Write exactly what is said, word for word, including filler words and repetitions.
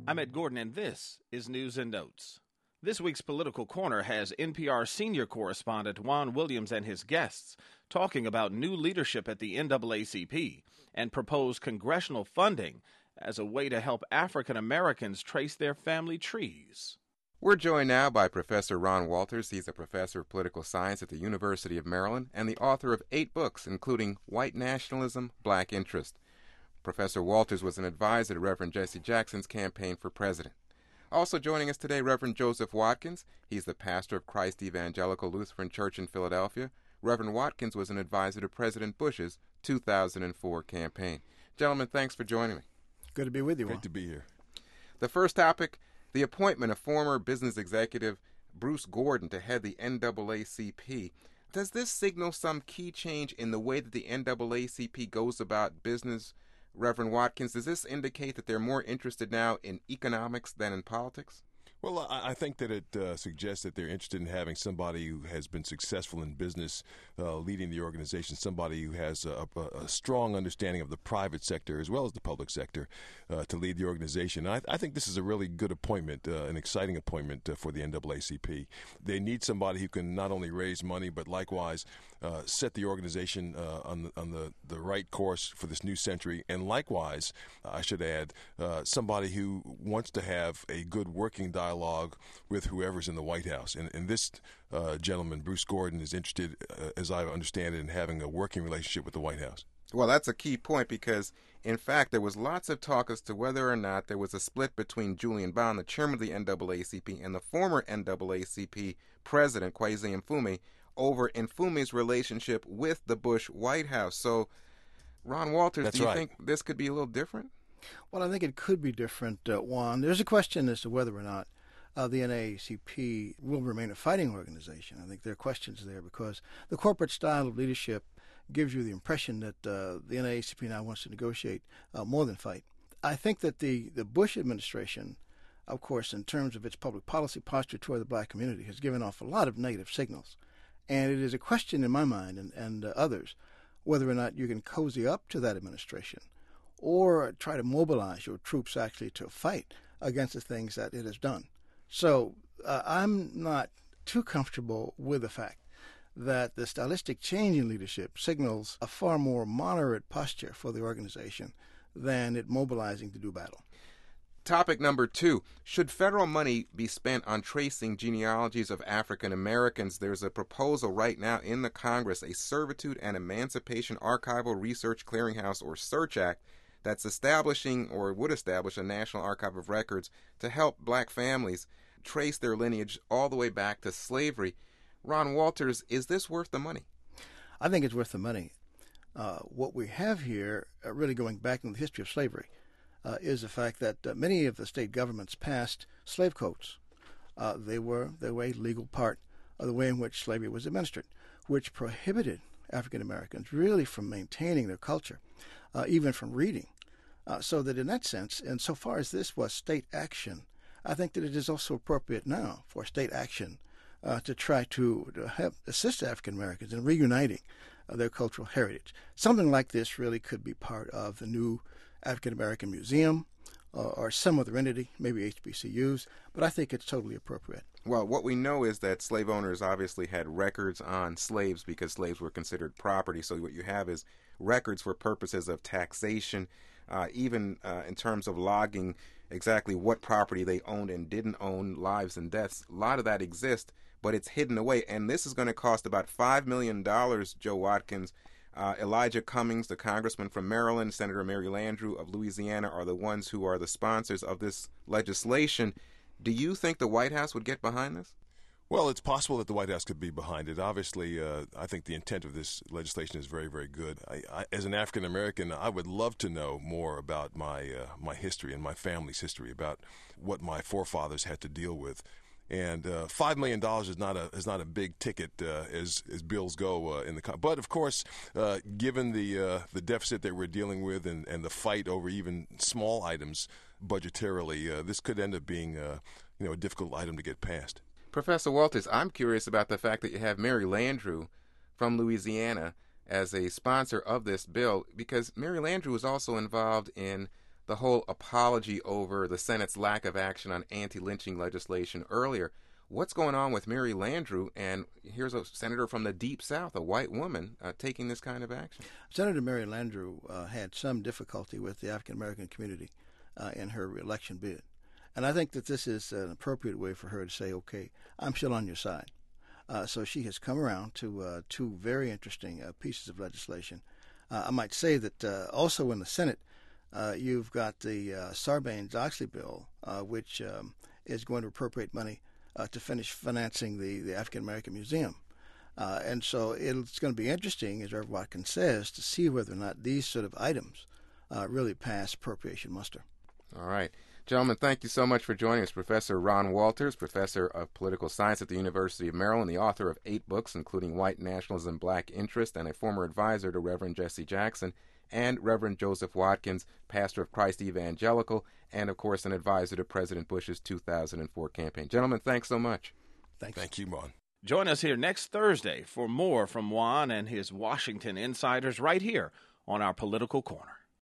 I'm Ed Gordon, and this is News and Notes. This week's Political Corner has N P R senior correspondent Juan Williams and his guests talking about new leadership at the N double A C P and proposed congressional funding as a way to help African Americans trace their family trees. We're joined now by Professor Ron Walters. He's a professor of political science at the University of Maryland and the author of eight books, including White Nationalism, Black Interest. Professor Walters was an advisor to Reverend Jesse Jackson's campaign for president. Also joining us today, Reverend Joseph Watkins. He's the pastor of Christ Evangelical Lutheran Church in Philadelphia. Reverend Watkins was an advisor to President Bush's two thousand four campaign. Gentlemen, thanks for joining me. Good to be with you. Great all. to be here. The first topic, the appointment of former business executive Bruce Gordon to head the N double A C P. Does this signal some key change in the way that the N double A C P goes about business? Reverend Watkins, does this indicate that they're more interested now in economics than in politics? Well, I, I think that it uh, suggests that they're interested in having somebody who has been successful in business uh, leading the organization, somebody who has a, a, a strong understanding of the private sector as well as the public sector uh, to lead the organization. I, I think this is a really good appointment, uh, an exciting appointment uh, for the N double A C P. They need somebody who can not only raise money, but likewise uh, set the organization uh, on, the, on the, the right course for this new century. And likewise, I should add, uh, somebody who wants to have a good working dialogue dialogue with whoever's in the White House. And, and this uh, gentleman, Bruce Gordon, is interested, uh, as I understand it, in having a working relationship with the White House. Well, that's a key point because, in fact, there was lots of talk as to whether or not there was a split between Julian Bond, the chairman of the N double A C P, and the former N double A C P president, Kwesi Mfume, over Mfume's relationship with the Bush White House. So, Ron Walters, That's do you right. think this could be a little different? Well, I think it could be different, uh, Juan. There's a question as to whether or not uh, the N double A C P will remain a fighting organization. I think there are questions there because the corporate style of leadership gives you the impression that uh, the N double A C P now wants to negotiate uh, more than fight. I think that the, the Bush administration, of course, in terms of its public policy posture toward the black community, has given off a lot of negative signals. And it is a question in my mind and, and uh, others whether or not you can cozy up to that administration or try to mobilize your troops actually to fight against the things that it has done. So uh, I'm not too comfortable with the fact that the stylistic change in leadership signals a far more moderate posture for the organization than it mobilizing to do battle. Topic number two, should federal money be spent on tracing genealogies of African Americans? There's a proposal right now in the Congress, a Servitude and Emancipation Archival Research Clearinghouse, or SEARCH Act, that's establishing or would establish a National Archive of Records to help black families trace their lineage all the way back to slavery. Ron Walters, is this worth the money? I think it's worth the money. Uh, what we have here, uh, really going back in the history of slavery, uh, is the fact that uh, many of the state governments passed slave codes. Uh, they were they were a legal part of the way in which slavery was administered, which prohibited African Americans really from maintaining their culture, uh, even from reading. Uh, so that in that sense, and so far as this was state action, I think that it is also appropriate now for state action uh, to try to, to help assist African Americans in reuniting uh, their cultural heritage. Something like this really could be part of the new African American Museum uh, or some other entity, maybe H B C Us, but I think it's totally appropriate. Well, what we know is that slave owners obviously had records on slaves because slaves were considered property. So what you have is records for purposes of taxation, uh, even uh, in terms of logging exactly what property they owned and didn't own, lives and deaths. A lot of that exists, but it's hidden away. And this is going to cost about five million dollars, Joe Watkins. Uh, Elijah Cummings, the congressman from Maryland, Senator Mary Landrieu of Louisiana are the ones who are the sponsors of this legislation. Do you think the White House would get behind this? Well, it's possible that the White House could be behind it. Obviously, uh, I think the intent of this legislation is very, very good. I, I, as an African American, I would love to know more about my uh, my history and my family's history, about what my forefathers had to deal with. And uh, five million dollars is not a is not a big ticket uh, as as bills go uh, in the. But of course, uh, given the uh, the deficit that we're dealing with and, and the fight over even small items budgetarily, uh, this could end up being uh, you know a difficult item to get passed. Professor Walters, I'm curious about the fact that you have Mary Landrieu from Louisiana as a sponsor of this bill, because Mary Landrieu was also involved in the whole apology over the Senate's lack of action on anti-lynching legislation earlier. What's going on with Mary Landrieu? And here's a senator from the Deep South, a white woman, uh, taking this kind of action. Senator Mary Landrieu uh, had some difficulty with the African-American community uh, in her reelection bid. And I think that this is an appropriate way for her to say, okay, I'm still on your side. Uh, so she has come around to uh, two very interesting uh, pieces of legislation. Uh, I might say that uh, also in the Senate, uh, you've got the uh, Sarbanes-Oxley bill, uh, which um, is going to appropriate money uh, to finish financing the, the African-American Museum. Uh, and so it's going to be interesting, as Reverend Watkins says, to see whether or not these sort of items uh, really pass appropriation muster. All right. Gentlemen, thank you so much for joining us. Professor Ron Walters, professor of political science at the University of Maryland, the author of eight books, including White Nationalism, Black Interest, and a former advisor to Reverend Jesse Jackson, and Reverend Joseph Watkins, pastor of Christ Evangelical, and, of course, an advisor to President Bush's two thousand four campaign. Gentlemen, thanks so much. Thanks. Thank you, Juan. Join us here next Thursday for more from Juan and his Washington insiders right here on our Political Corner.